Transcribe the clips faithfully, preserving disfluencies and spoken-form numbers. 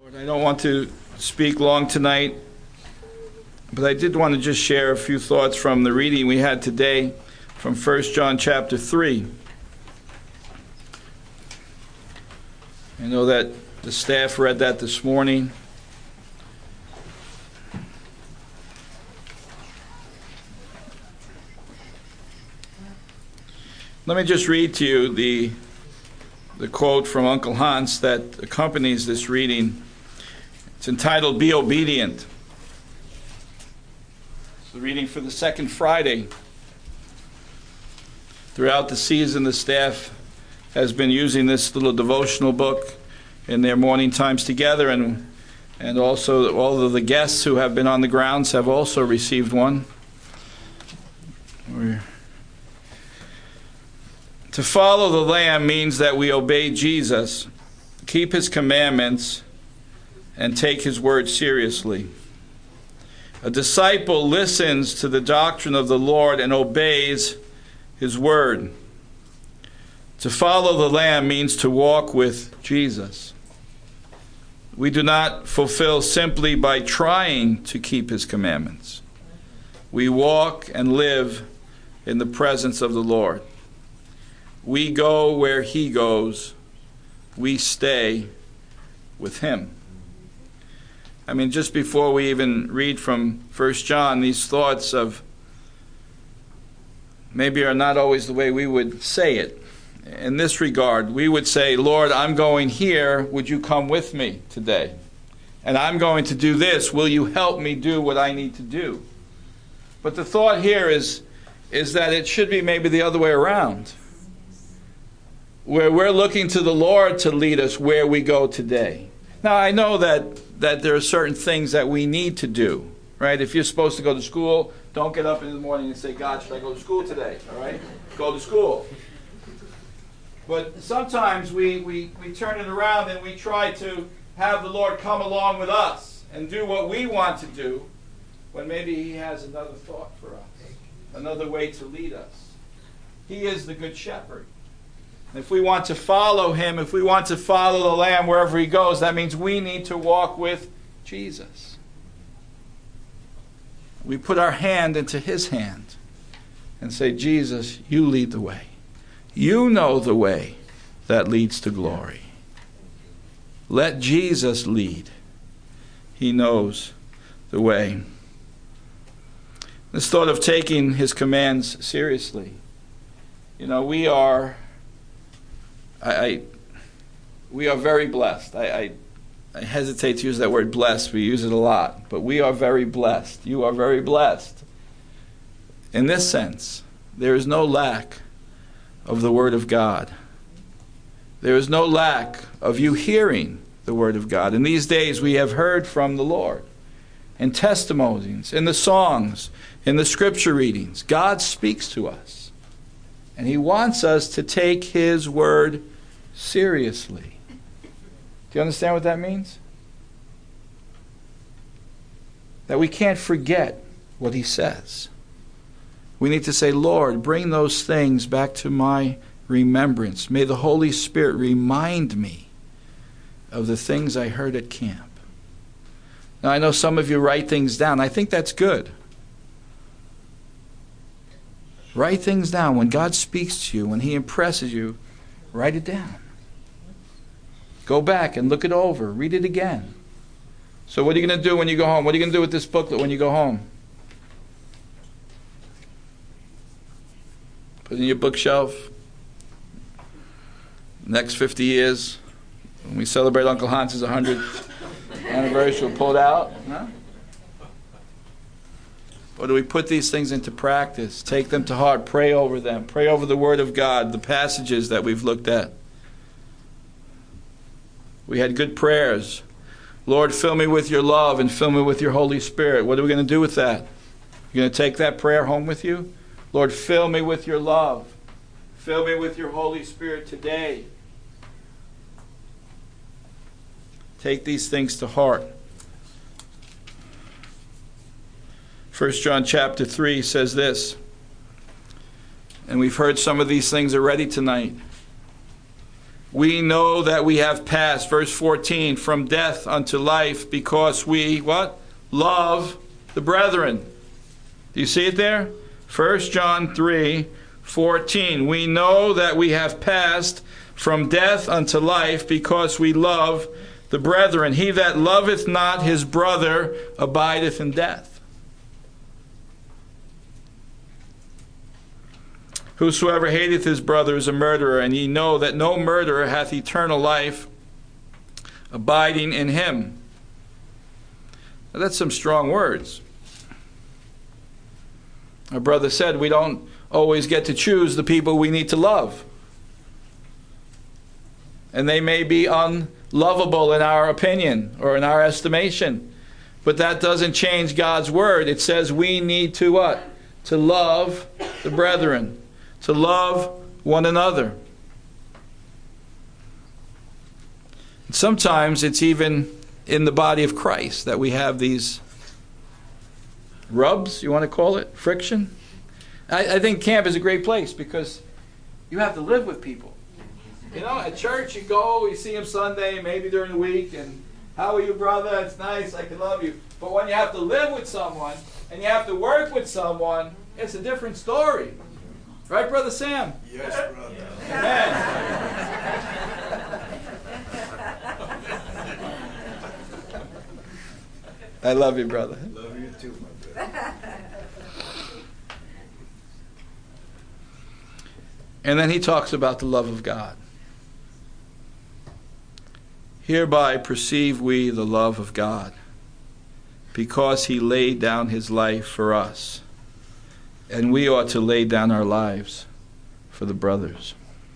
I don't want to speak long tonight, but I did want to just share a few thoughts from the reading we had today from First John chapter three. I know that the staff read that this morning. Let me just read to you the, the quote from Uncle Hans that accompanies this reading. It's entitled, "Be Obedient." It's the reading for the second Friday. Throughout the season, the staff has been using this little devotional book in their morning times together, and and also all of the guests who have been on the grounds have also received one. We're To follow the Lamb means that we obey Jesus, keep His commandments, and take His word seriously. A disciple listens to the doctrine of the Lord and obeys His word. To follow the Lamb means to walk with Jesus. We do not fulfill simply by trying to keep His commandments. We walk and live in the presence of the Lord. We go where He goes. We stay with Him. I mean, just before we even read from First John, these thoughts of maybe are not always the way we would say it. In this regard, we would say, Lord, I'm going here. Would you come with me today? And I'm going to do this. Will you help me do what I need to do? But the thought here is, is that it should be maybe the other way around, where we're looking to the Lord to lead us where we go today. Now, I know that, that there are certain things that we need to do, right? If you're supposed to go to school, don't get up in the morning and say, God, should I go to school today? All right? Go to school. But sometimes we, we, we turn it around and we try to have the Lord come along with us and do what we want to do when maybe He has another thought for us, another way to lead us. He is the Good Shepherd. If we want to follow Him, if we want to follow the Lamb wherever He goes, that means we need to walk with Jesus. We put our hand into His hand and say, Jesus, you lead the way. You know the way that leads to glory. Let Jesus lead. He knows the way. This thought of taking His commands seriously. You know, we are... I, I, we are very blessed. I, I, I hesitate to use that word blessed. We use it a lot. But we are very blessed. You are very blessed. In this sense, there is no lack of the Word of God. There is no lack of you hearing the Word of God. In these days, we have heard from the Lord in testimonies, in the songs, in the scripture readings. God speaks to us. And He wants us to take His word seriously. Do you understand what that means? That we can't forget what He says. We need to say, Lord, bring those things back to my remembrance. May the Holy Spirit remind me of the things I heard at camp. Now, I know some of you write things down. I think that's good. Write things down. When God speaks to you, when He impresses you, write it down. Go back and look it over. Read it again. So what are you going to do when you go home? What are you going to do with this booklet when you go home? Put it in your bookshelf. Next fifty years, when we celebrate Uncle Hans's one hundredth anniversary, we'll pull it out. Huh? Or do we put these things into practice? Take them to heart. Pray over them. Pray over the Word of God, the passages that we've looked at. We had good prayers. Lord, fill me with your love and fill me with your Holy Spirit. What are we going to do with that? You're going to take that prayer home with you? Lord, fill me with your love. Fill me with your Holy Spirit today. Take these things to heart. First John chapter three says this, and we've heard some of these things already tonight. we know that we have passed, verse fourteen, from death unto life because we, what? Love the brethren. Do you see it there? First John three fourteen. We know that we have passed from death unto life because we love the brethren. He that loveth not his brother abideth in death. Whosoever hateth his brother is a murderer, and ye know that no murderer hath eternal life abiding in him. Now, that's some strong words. Our brother said we don't always get to choose the people we need to love. And they may be unlovable in our opinion or in our estimation. But that doesn't change God's word. It says we need to what? To love the brethren. To love one another. And sometimes it's even in the body of Christ that we have these rubs, you want to call it, friction. I, I think camp is a great place because you have to live with people. You know, at church you go, you see them Sunday, maybe during the week, and how are you, brother? It's nice, I can love you. But when you have to live with someone and you have to work with someone, it's a different story. Right, Brother Sam? Yes, brother. Amen. I love you, brother. Love you too, my brother. And then he talks about the love of God. Hereby perceive we the love of God, because he laid down his life for us. And we ought to lay down our lives for the brothers.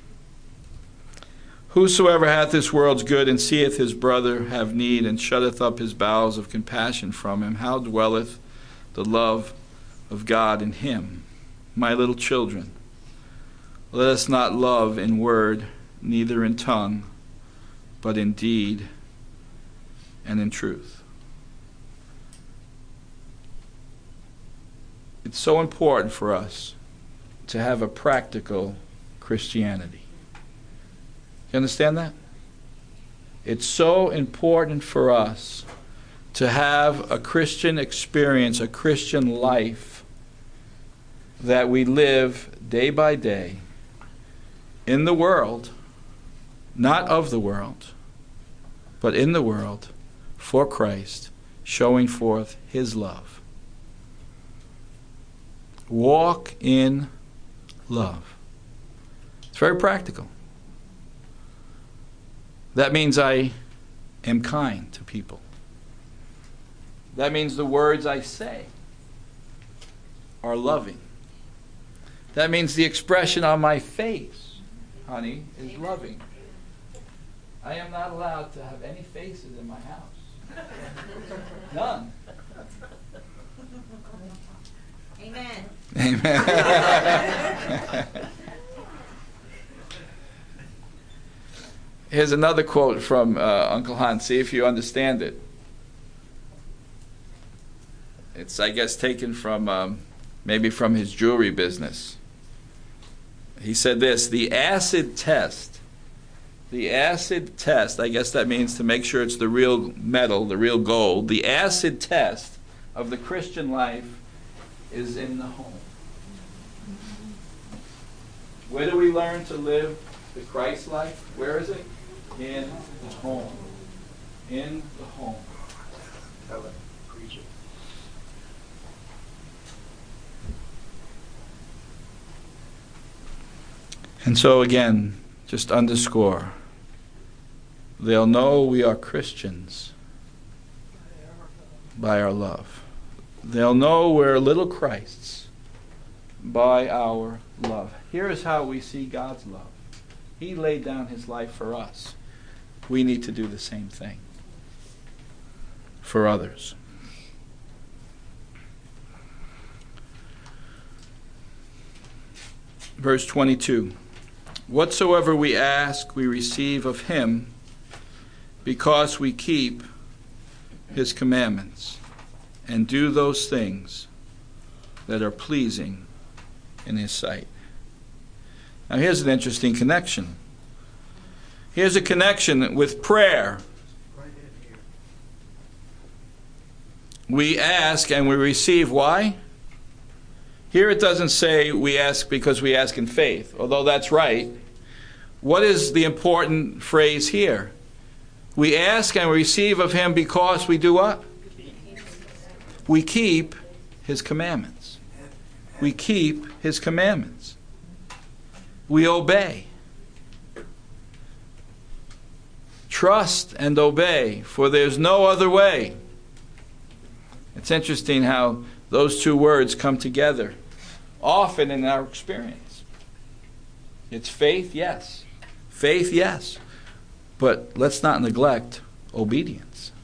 Whosoever hath this world's good, and seeth his brother have need, and shutteth up his bowels of compassion from him, how dwelleth the love of God in him? My little children, let us not love in word, neither in tongue, but in deed and in truth. It's so important for us to have a practical Christianity. You understand that? It's so important for us to have a Christian experience, a Christian life that we live day by day in the world, not of the world, but in the world, for Christ, showing forth his love. Walk in love. It's very practical. That means I am kind to people. That means the words I say are loving. That means the expression on my face, honey, is loving. I am not allowed to have any faces in my house. None. Amen. Amen. Here's another quote from uh, Uncle Hans. See if you understand it. It's, I guess, taken from um, maybe from his jewelry business. He said this: the acid test. The acid test, I guess that means to make sure it's the real metal, the real gold. The acid test of the Christian life is in the home. Where do we learn to live the Christ life? Where is it? In the home. In the home. Tell it. Preach it. And so again, just underscore, they'll know we are Christians by our love. They'll know we're little Christs by our love. Here is how we see God's love. He laid down his life for us. We need to do the same thing for others. Verse twenty-two. Whatsoever we ask, we receive of him, because we keep his commandments and do those things that are pleasing in his sight. Now here's an interesting connection. Here's a connection with prayer. Right in here. We ask and we receive. Why? Here it doesn't say we ask because we ask in faith, although that's right. What is the important phrase here? We ask and receive of him because we do what? We keep his commandments. We keep his commandments. We obey. Trust and obey, for there's no other way. It's interesting how those two words come together often in our experience. It's faith, yes. Faith, yes. But let's not neglect obedience.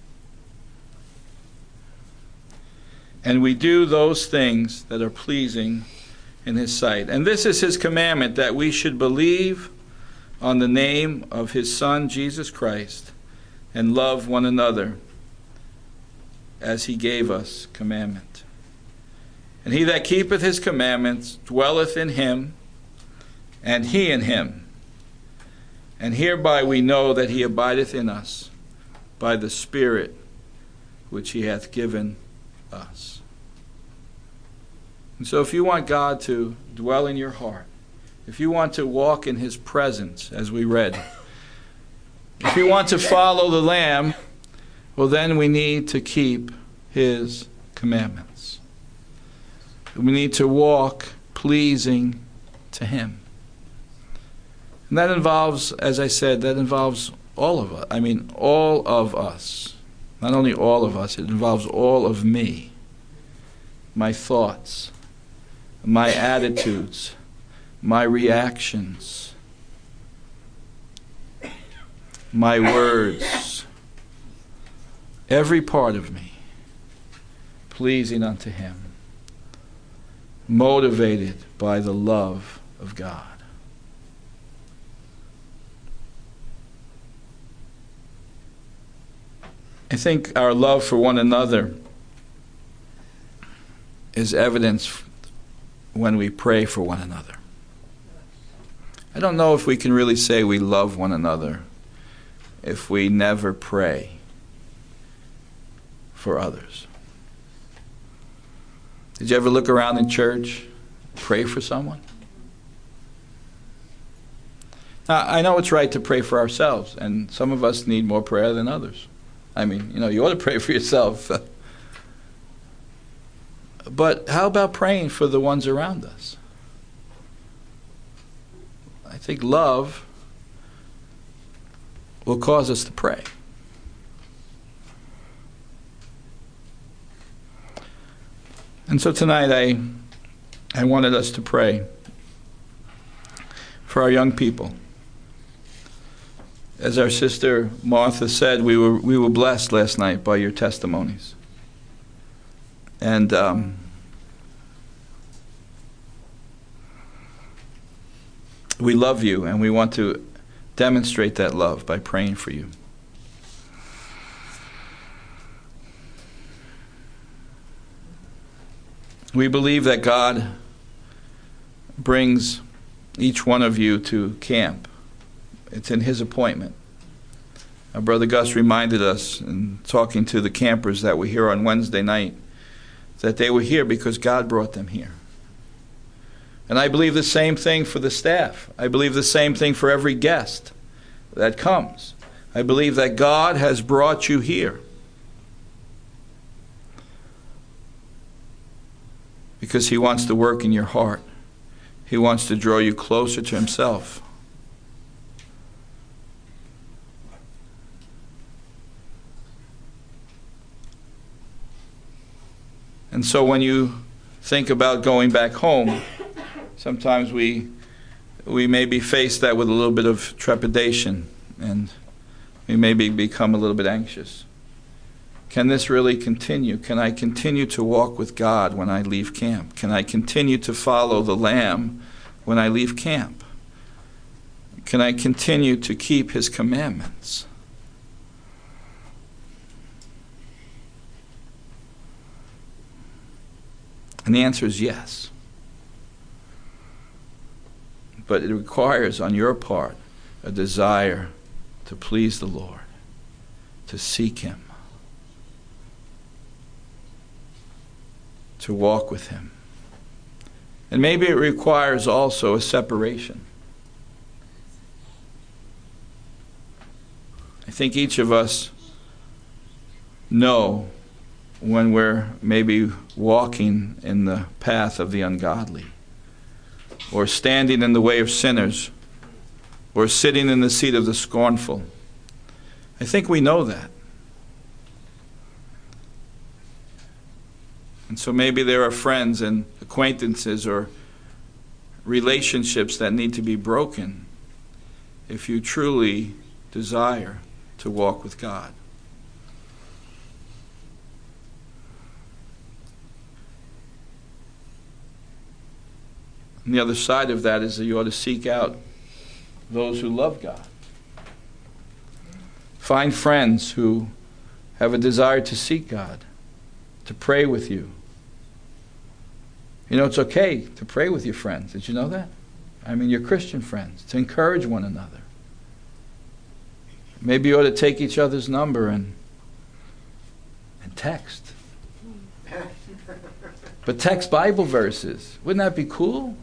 And we do those things that are pleasing in his sight. And this is his commandment, that we should believe on the name of his Son, Jesus Christ, and love one another as he gave us commandment. And he that keepeth his commandments dwelleth in him, and he in him. And hereby we know that he abideth in us, by the Spirit which he hath given us. And so if you want God to dwell in your heart, if you want to walk in his presence, as we read, if you want to follow the Lamb, well, then we need to keep his commandments. We need to walk pleasing to him. And that involves, as I said, that involves all of us. I mean, all of us. Not only all of us, it involves all of me. My thoughts, my attitudes, my reactions, my words, every part of me pleasing unto him, motivated by the love of God. I think our love for one another is evidence when we pray for one another. I don't know if we can really say we love one another if we never pray for others. Did you ever look around in church, pray for someone? Now, I know it's right to pray for ourselves, and some of us need more prayer than others. I mean, you know, you ought to pray for yourself. But how about praying for the ones around us? I think love will cause us to pray. And so tonight I I wanted us to pray for our young people. As our sister Martha said, we were we were blessed last night by your testimonies. And um, we love you, and we want to demonstrate that love by praying for you. We believe that God brings each one of you to camp. It's in his appointment. Our brother Gus reminded us in talking to the campers that were here on Wednesday night that they were here because God brought them here. And I believe the same thing for the staff. I believe the same thing for every guest that comes. I believe that God has brought you here because he wants to work in your heart. He wants to draw you closer to himself. And so when you think about going back home, sometimes we we may be faced that with a little bit of trepidation, and we maybe become a little bit anxious. Can this really continue? Can I continue to walk with God when I leave camp? Can I continue to follow the Lamb when I leave camp? Can I continue to keep his commandments? And the answer is yes. But it requires on your part a desire to please the Lord, to seek Him, to walk with Him. And maybe it requires also a separation. I think each of us know when we're maybe walking in the path of the ungodly, or standing in the way of sinners, or sitting in the seat of the scornful. I think we know that. And so maybe there are friends and acquaintances or relationships that need to be broken if you truly desire to walk with God. And the other side of that is that you ought to seek out those who love God. Find friends who have a desire to seek God, to pray with you. You know, it's okay to pray with your friends. Did you know that? I mean, your Christian friends, to encourage one another. Maybe you ought to take each other's number and and text. But text Bible verses. Wouldn't that be cool?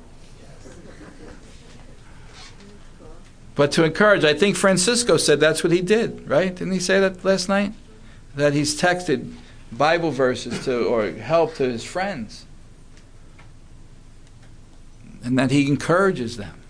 But to encourage, I think Francisco said that's what he did, right? Didn't he say that last night? That he's texted Bible verses to or help to his friends. And that he encourages them.